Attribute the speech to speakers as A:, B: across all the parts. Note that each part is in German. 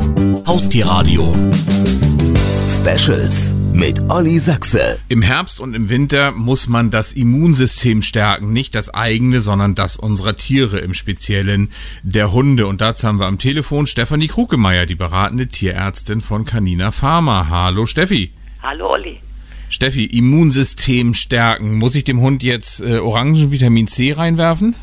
A: Haustierradio Specials mit Olli Sachse.
B: Im Herbst und im Winter muss man das Immunsystem stärken, nicht das eigene, sondern das unserer Tiere, im Speziellen der Hunde. Und dazu haben wir am Telefon Stefanie Krukemeyer, die beratende Tierärztin von Canina Pharma. Hallo Steffi.
C: Hallo Olli.
B: Steffi, Immunsystem stärken. Muss ich dem Hund jetzt Orangen Vitamin C reinwerfen?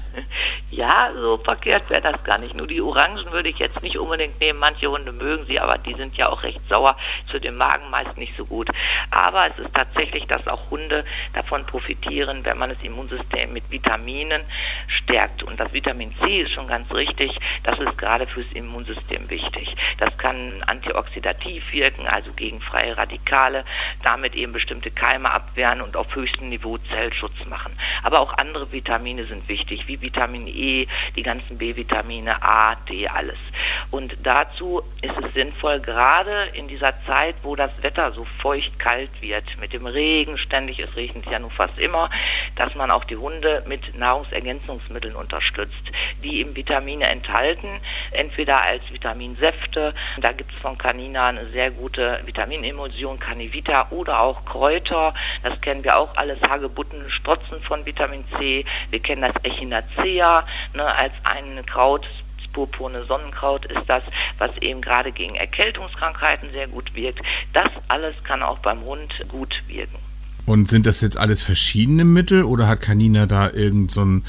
C: Ja, so verkehrt wäre das gar nicht. Nur die Orangen würde ich jetzt nicht unbedingt nehmen. Manche Hunde mögen sie, aber die sind ja auch recht sauer, für den Magen meist nicht so gut. Aber es ist tatsächlich, dass auch Hunde davon profitieren, wenn man das Immunsystem mit Vitaminen stärkt. Und das Vitamin C ist schon ganz richtig, das ist gerade fürs Immunsystem wichtig. Das kann antioxidativ wirken, also gegen freie Radikale, damit eben bestimmte Keime abwehren und auf höchstem Niveau Zellschutz machen. Aber auch andere Vitamine sind wichtig, wie Vitamin E, die ganzen B-Vitamine, A, D, alles. Und dazu ist es sinnvoll, gerade in dieser Zeit, wo das Wetter so feucht kalt wird, mit dem Regen ständig, es regnet ja nun fast immer, dass man auch die Hunde mit Nahrungsergänzungsmitteln unterstützt, die eben Vitamine enthalten, entweder als Vitaminsäfte, da gibt es von Canina eine sehr gute Vitaminemulsion, Canivita, oder auch Kräuter, das kennen wir auch alles, Hagebutten, Sprotzen von Vitamin C, wir kennen das Echinacea, als ein Kraut, das purpurne Sonnenkraut ist das, was eben gerade gegen Erkältungskrankheiten sehr gut wirkt. Das alles kann auch beim Hund gut wirken.
B: Und sind das jetzt alles verschiedene Mittel oder hat Canina da irgend so ein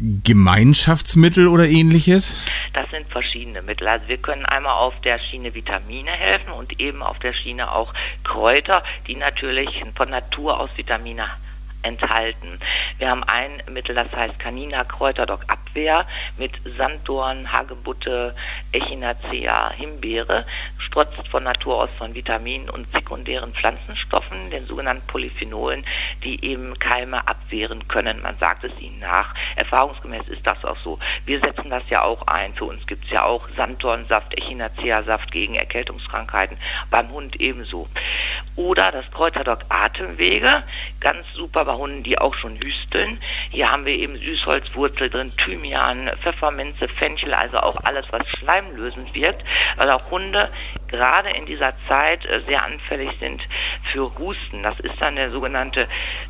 B: Gemeinschaftsmittel oder ähnliches? Das
C: sind verschiedene Mittel. Also wir können einmal auf der Schiene Vitamine helfen und eben auf der Schiene auch Kräuter, die natürlich von Natur aus Vitamine enthalten. Wir haben ein Mittel, das heißt Canina Kräuterdoc Abwehr mit Sanddorn, Hagebutte, Echinacea, Himbeere, strotzt von Natur aus von Vitaminen und sekundären Pflanzenstoffen, den sogenannten Polyphenolen, die eben Keime abwehren können. Man sagt es ihnen nach. Erfahrungsgemäß ist das auch so. Wir setzen das ja auch ein. Für uns gibt es ja auch Sanddornsaft, Echinacea-Saft gegen Erkältungskrankheiten, beim Hund ebenso. Oder das Kräuterdoc Atemwege, ganz super bei Hunden, die auch schon hüsteln. Hier haben wir eben Süßholzwurzel drin, Thymian, Pfefferminze, Fenchel, also auch alles, was schleimlösend wirkt, weil auch Hunde gerade in dieser Zeit sehr anfällig sind für Husten. Das ist dann der sogenannte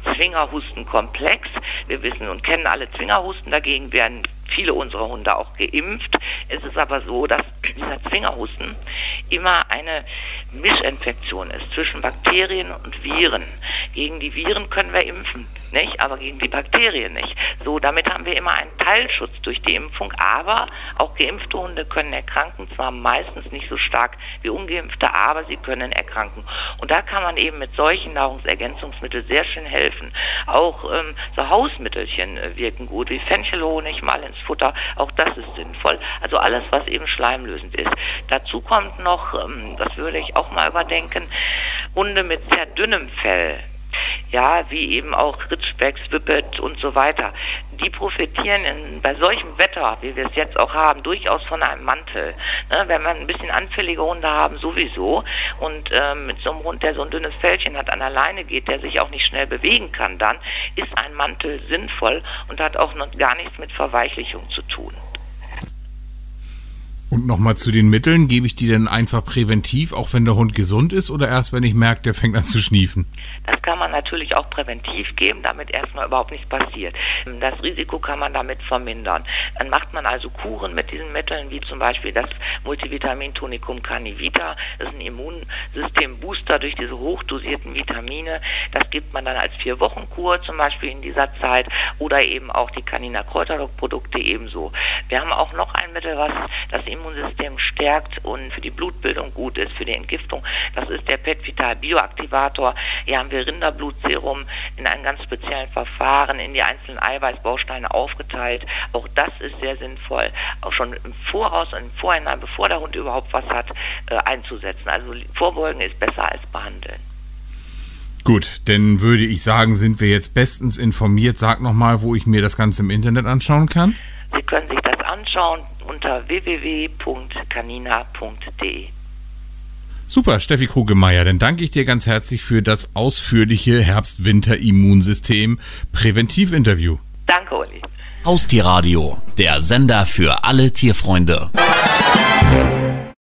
C: Zwingerhustenkomplex. Wir wissen und kennen alle Zwingerhusten, dagegen werden viele unserer Hunde auch geimpft. Es ist aber so, dass dieser Zwingerhusten immer eine Mischinfektion ist zwischen Bakterien und Viren. Gegen die Viren können wir impfen, nicht? Aber gegen die Bakterien nicht. So, damit haben wir immer einen Teilschutz durch die Impfung, aber auch geimpfte Hunde können erkranken, zwar meistens nicht so stark wie ungeimpfte, aber sie können erkranken. Und da kann man eben mit solchen Nahrungsergänzungsmitteln sehr schön helfen. Auch so Hausmittelchen wirken gut, wie Fenchelhonig mal ins Futter, auch das ist sinnvoll. Also alles, was eben schleimlösend ist. Dazu kommt noch, das würde ich auch mal überdenken, Hunde mit sehr dünnem Fell. Ja, wie eben auch Ritschbecks, Whippet und so weiter. Die profitieren bei solchem Wetter, wie wir es jetzt auch haben, durchaus von einem Mantel. Ne, wenn man ein bisschen anfällige Hunde haben, sowieso. Und mit so einem Hund, der so ein dünnes Fellchen hat, an der Leine geht, der sich auch nicht schnell bewegen kann, dann ist ein Mantel sinnvoll und hat auch noch gar nichts mit Verweichlichung zu tun.
B: Und nochmal zu den Mitteln, gebe ich die denn einfach präventiv, auch wenn der Hund gesund ist, oder erst, wenn ich merke, der fängt an zu schniefen?
C: Das kann man natürlich auch präventiv geben, damit erstmal überhaupt nichts passiert. Das Risiko kann man damit vermindern. Dann macht man also Kuren mit diesen Mitteln, wie zum Beispiel das Multivitamin-Tonikum Canivita. Das ist ein Immunsystem-Booster durch diese hochdosierten Vitamine. Das gibt man dann als 4-Wochen-Kur zum Beispiel in dieser Zeit oder eben auch die Canina Kräuterdoc-Produkte ebenso. Wir haben auch noch ein Mittel, was das Immunsystem stärkt und für die Blutbildung gut ist, für die Entgiftung. Das ist der PetVital Bioaktivator. Hier haben wir Rinderblutserum in einem ganz speziellen Verfahren in die einzelnen Eiweißbausteine aufgeteilt. Auch das ist sehr sinnvoll, auch schon im Voraus und im Vorhinein, bevor der Hund überhaupt was hat, einzusetzen. Also vorbeugen ist besser als behandeln.
B: Gut, dann würde ich sagen, sind wir jetzt bestens informiert. Sag nochmal, wo ich mir das Ganze im Internet anschauen kann.
C: Sie können sich das anschauen unter www.canina.de.
B: Super, Steffi Krugemeyer, dann danke ich dir ganz herzlich für das ausführliche Herbst-Winter-Immunsystem-Präventiv-Interview.
C: Danke, Olli.
A: Haustierradio, der Sender für alle Tierfreunde.